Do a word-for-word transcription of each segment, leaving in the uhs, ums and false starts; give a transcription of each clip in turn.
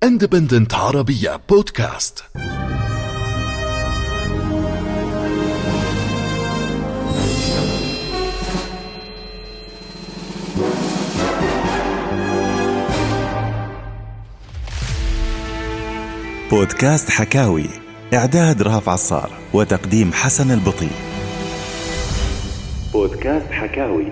Independent عربية بودكاست. بودكاست حكاوي، إعداد رهف عصار وتقديم حسن البطي. بودكاست حكاوي.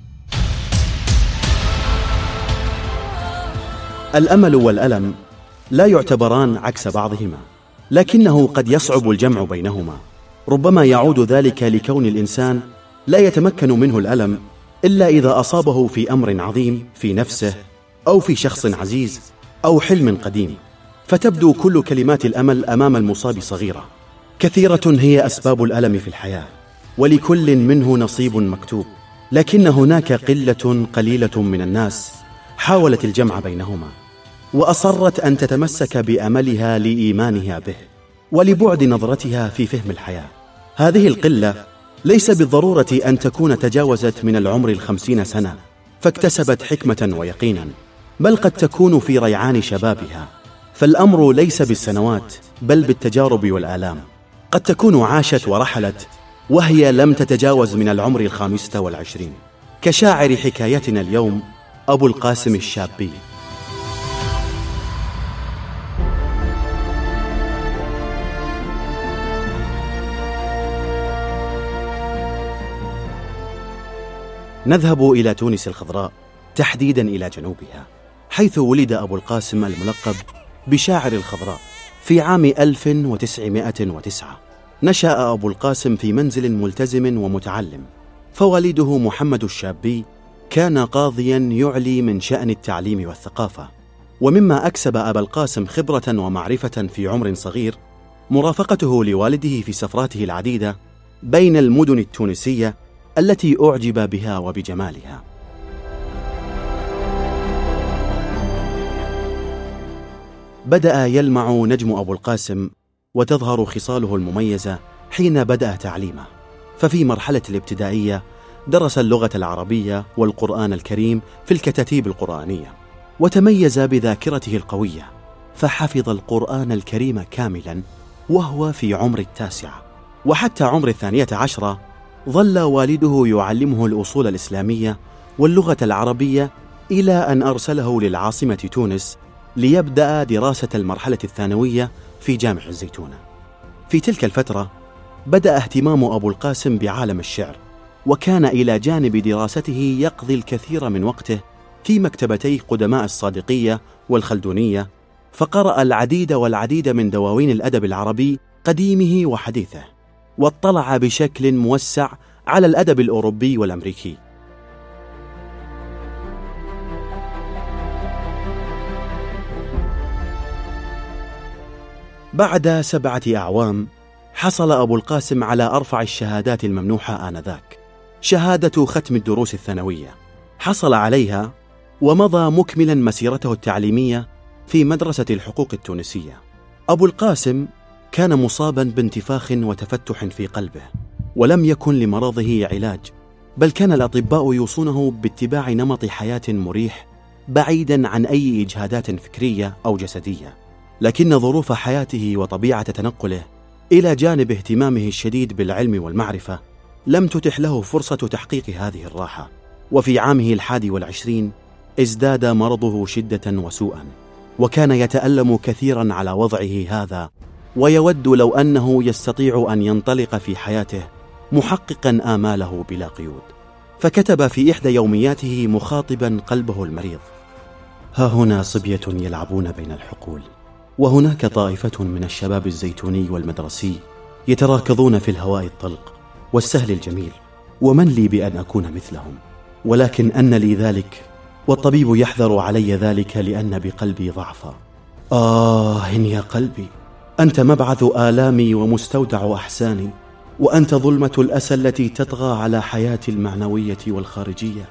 الأمل والألم لا يعتبران عكس بعضهما، لكنه قد يصعب الجمع بينهما. ربما يعود ذلك لكون الإنسان لا يتمكن منه الألم إلا إذا أصابه في أمر عظيم في نفسه أو في شخص عزيز أو حلم قديم، فتبدو كل كلمات الأمل أمام المصاب صغيرة. كثيرة هي أسباب الألم في الحياة، ولكل منه نصيب مكتوب، لكن هناك قلة قليلة من الناس حاولت الجمع بينهما، وأصرت أن تتمسك بأملها لإيمانها به ولبعد نظرتها في فهم الحياة. هذه القلة ليس بالضرورة أن تكون تجاوزت من العمر الخمسين سنة فاكتسبت حكمة ويقينا، بل قد تكون في ريعان شبابها. فالأمر ليس بالسنوات بل بالتجارب والآلام. قد تكون عاشت ورحلت وهي لم تتجاوز من العمر الخامسة والعشرين، كشاعر حكايتنا اليوم أبو القاسم الشابي. نذهب إلى تونس الخضراء، تحديدا إلى جنوبها، حيث ولد أبو القاسم الملقب بشاعر الخضراء في عام ألف وتسعمائة وتسعة. نشأ أبو القاسم في منزل ملتزم ومتعلم، فوالده محمد الشابي كان قاضيا يعلي من شأن التعليم والثقافة. ومما أكسب أبا القاسم خبرة ومعرفة في عمر صغير مرافقته لوالده في سفراته العديدة بين المدن التونسية التي أعجب بها وبجمالها. بدأ يلمع نجم أبو القاسم وتظهر خصاله المميزة حين بدأ تعليمه. ففي مرحلة الابتدائية درس اللغة العربية والقرآن الكريم في الكتاتيب القرآنية، وتميز بذاكرته القوية، فحفظ القرآن الكريم كاملا وهو في عمر التاسعة. وحتى عمر الثانية عشرة ظل والده يعلمه الأصول الإسلامية واللغة العربية، إلى أن أرسله للعاصمة تونس ليبدأ دراسة المرحلة الثانوية في جامع الزيتونة. في تلك الفترة بدأ اهتمام أبو القاسم بعالم الشعر، وكان إلى جانب دراسته يقضي الكثير من وقته في مكتبتي قدماء الصادقية والخلدونية، فقرأ العديد والعديد من دواوين الأدب العربي قديمه وحديثه، واطلع بشكل موسع على الأدب الأوروبي والأمريكي. بعد سبعة أعوام حصل أبو القاسم على أرفع الشهادات الممنوحة آنذاك، شهادة ختم الدروس الثانوية. حصل عليها ومضى مكملا مسيرته التعليمية في مدرسة الحقوق التونسية. أبو القاسم كان مصابا بانتفاخ وتفتح في قلبه، ولم يكن لمرضه علاج، بل كان الأطباء يوصونه باتباع نمط حياة مريح بعيدا عن أي إجهادات فكرية أو جسدية. لكن ظروف حياته وطبيعة تنقله إلى جانب اهتمامه الشديد بالعلم والمعرفة لم تتح له فرصة تحقيق هذه الراحة. وفي عامه الحادي والعشرين ازداد مرضه شدة وسوءا، وكان يتألم كثيرا على وضعه هذا، ويود لو أنه يستطيع أن ينطلق في حياته محققا آماله بلا قيود. فكتب في إحدى يومياته مخاطبا قلبه المريض: ها هنا صبية يلعبون بين الحقول، وهناك طائفة من الشباب الزيتوني والمدرسي يتراكضون في الهواء الطلق والسهل الجميل، ومن لي بأن أكون مثلهم؟ ولكن أن لي ذلك، والطبيب يحذر علي ذلك لأن بقلبي ضعفا. آه يا قلبي، أنت مبعث آلامي ومستودع أحساني، وأنت ظلمة الأسى التي تطغى على حياتي المعنوية والخارجية.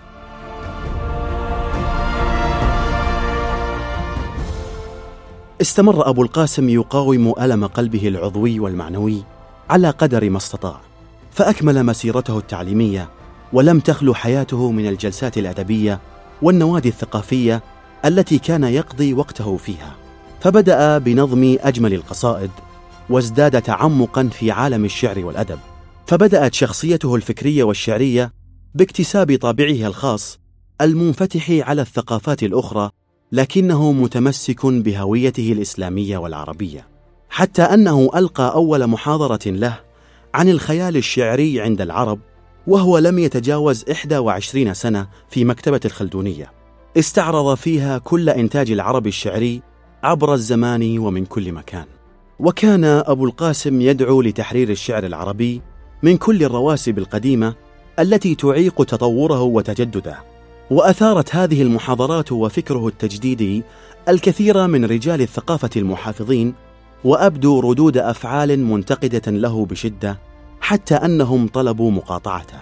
استمر أبو القاسم يقاوم ألم قلبه العضوي والمعنوي على قدر ما استطاع، فأكمل مسيرته التعليمية، ولم تخلو حياته من الجلسات الأدبية والنوادي الثقافية التي كان يقضي وقته فيها. فبدأ بنظم أجمل القصائد، وازداد تعمقا في عالم الشعر والأدب. فبدأت شخصيته الفكرية والشعرية باكتساب طابعه الخاص المنفتح على الثقافات الأخرى، لكنه متمسك بهويته الإسلامية والعربية، حتى أنه ألقى أول محاضرة له عن الخيال الشعري عند العرب وهو لم يتجاوز إحدى وعشرين سنة في مكتبة الخلدونية، استعرض فيها كل إنتاج العرب الشعري عبر الزمان ومن كل مكان. وكان أبو القاسم يدعو لتحرير الشعر العربي من كل الرواسب القديمة التي تعيق تطوره وتجدده. وأثارت هذه المحاضرات وفكره التجديدي الكثير من رجال الثقافة المحافظين، وأبدوا ردود أفعال منتقدة له بشدة، حتى أنهم طلبوا مقاطعته.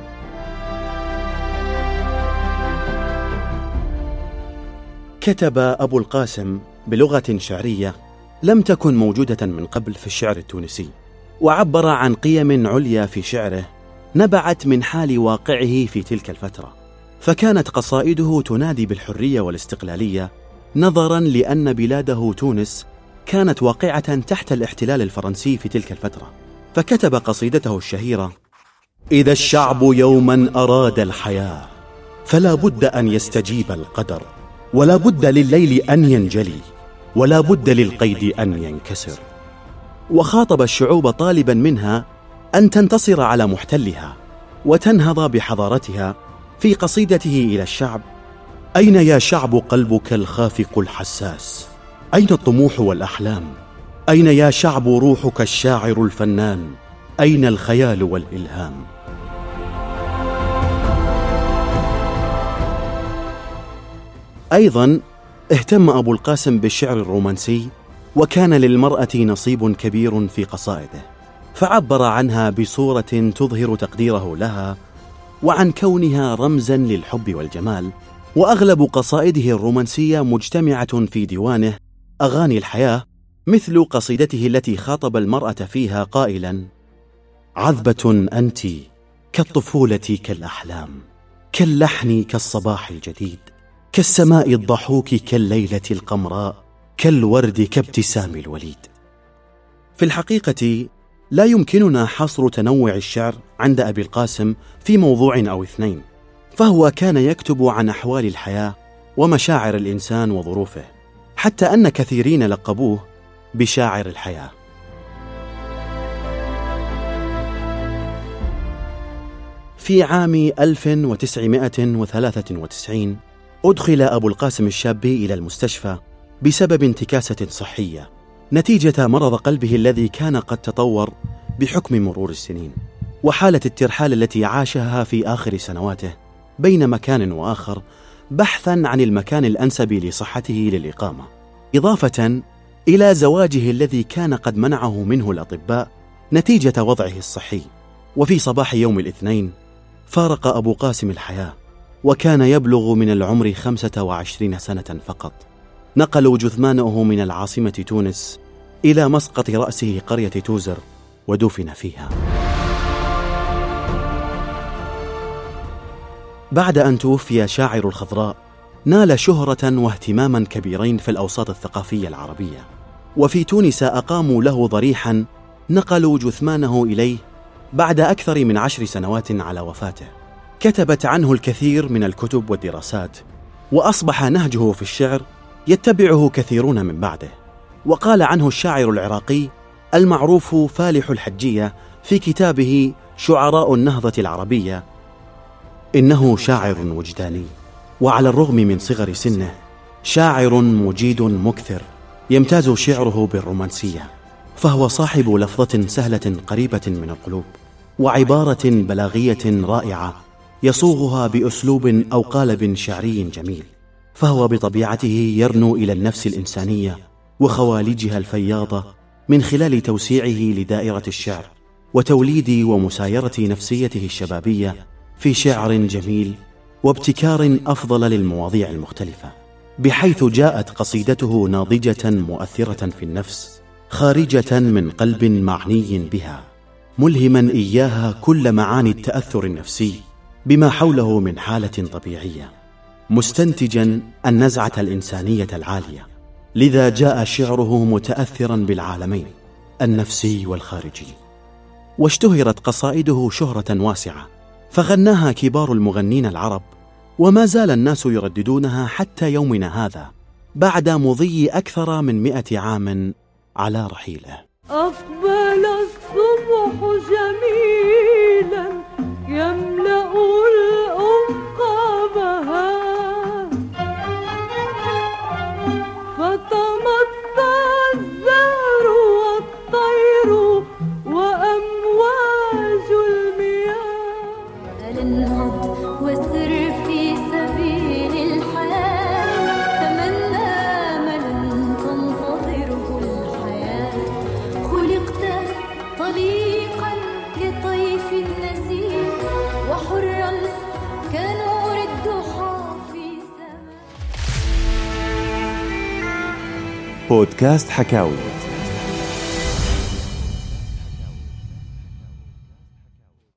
كتب أبو القاسم بلغة شعرية لم تكن موجودة من قبل في الشعر التونسي، وعبر عن قيم عليا في شعره نبعت من حال واقعه في تلك الفترة، فكانت قصائده تنادي بالحرية والاستقلالية، نظرا لأن بلاده تونس كانت واقعة تحت الاحتلال الفرنسي في تلك الفترة. فكتب قصيدته الشهيرة: إذا الشعب يوما أراد الحياة فلا بد أن يستجيب القدر، ولا بد لليل أن ينجلي، ولا بد للقيد أن ينكسر. وخاطب الشعوب طالبا منها أن تنتصر على محتلها وتنهض بحضارتها في قصيدته إلى الشعب: أين يا شعب قلبك الخافق الحساس؟ أين الطموح والأحلام؟ أين يا شعب روحك الشاعر الفنان؟ أين الخيال والإلهام؟ أيضا اهتم أبو القاسم بالشعر الرومانسي، وكان للمرأة نصيب كبير في قصائده، فعبر عنها بصورة تظهر تقديره لها وعن كونها رمزا للحب والجمال. وأغلب قصائده الرومانسية مجتمعة في ديوانه أغاني الحياة، مثل قصيدته التي خاطب المرأة فيها قائلا: عذبة أنت كالطفولة كالأحلام، كاللحن كالصباح الجديد، كالسماء الضحوك كالليلة القمراء، كالورد كابتسام الوليد. في الحقيقة لا يمكننا حصر تنوع الشعر عند أبي القاسم في موضوع أو اثنين، فهو كان يكتب عن أحوال الحياة ومشاعر الإنسان وظروفه، حتى أن كثيرين لقبوه بشاعر الحياة. في عام ألف وتسعمائة وثلاثة وتسعين أدخل أبو القاسم الشابي إلى المستشفى بسبب انتكاسة صحية نتيجة مرض قلبه الذي كان قد تطور بحكم مرور السنين، وحالة الترحال التي عاشها في آخر سنواته بين مكان وآخر بحثا عن المكان الأنسب لصحته للإقامة، إضافة إلى زواجه الذي كان قد منعه منه الأطباء نتيجة وضعه الصحي. وفي صباح يوم الاثنين فارق أبو قاسم الحياة، وكان يبلغ من العمر خمسة وعشرين سنة فقط. نقلوا جثمانه من العاصمة تونس إلى مسقط رأسه قرية توزر ودفن فيها. بعد أن توفي شاعر الخضراء نال شهرة واهتماما كبيرين في الأوساط الثقافية العربية، وفي تونس أقاموا له ضريحا نقلوا جثمانه إليه بعد أكثر من عشر سنوات على وفاته. كتبت عنه الكثير من الكتب والدراسات، وأصبح نهجه في الشعر يتبعه كثيرون من بعده. وقال عنه الشاعر العراقي المعروف فالح الحجية في كتابه شعراء النهضة العربية: إنه شاعر وجداني، وعلى الرغم من صغر سنه شاعر مجيد مكثر، يمتاز شعره بالرومانسية، فهو صاحب لفظة سهلة قريبة من القلوب، وعبارة بلاغية رائعة يصوغها بأسلوب أو قالب شعري جميل، فهو بطبيعته يرنو إلى النفس الإنسانية وخوالجها الفياضة من خلال توسيعه لدائرة الشعر وتوليد ومسايرة نفسيته الشبابية في شعر جميل وابتكار أفضل للمواضيع المختلفة، بحيث جاءت قصيدته ناضجة مؤثرة في النفس، خارجة من قلب معني بها، ملهما إياها كل معاني التأثر النفسي بما حوله من حالة طبيعية، مستنتجا النزعة الإنسانية العالية. لذا جاء شعره متأثرا بالعالمين النفسي والخارجي، واشتهرت قصائده شهرة واسعة، فغناها كبار المغنين العرب، وما زال الناس يرددونها حتى يومنا هذا بعد مضي أكثر من مئة عام على رحيله. أقبل الصبح جميلا يملأ الأفق بهاء، فتمطى الزهر والطير وأمواج المياه. انهض وسر في سبيل الحياة، تمنى أملا تنتظره الحياة. خلقت طليقا كطيف النسيم، وحرا كنور الضحى في سماء. بودكاست حكاوي.